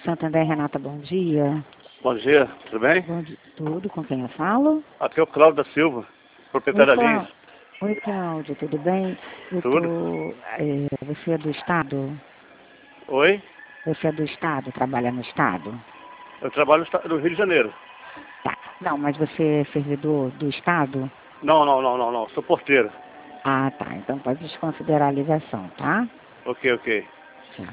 Santander, Renata, bom dia. Bom dia, tudo bem? Bom dia. Tudo, com quem eu falo? Aqui é o Cláudio da Silva, proprietário da Lins. Oi, Cláudio, tudo bem? Tudo. Você é do Estado? Oi? Você é do Estado, trabalha no Estado? Eu trabalho no Rio de Janeiro. Tá. Não, mas você é servidor do Estado? Não, sou porteiro. Ah, tá. Então pode desconsiderar a ligação, tá? Ok.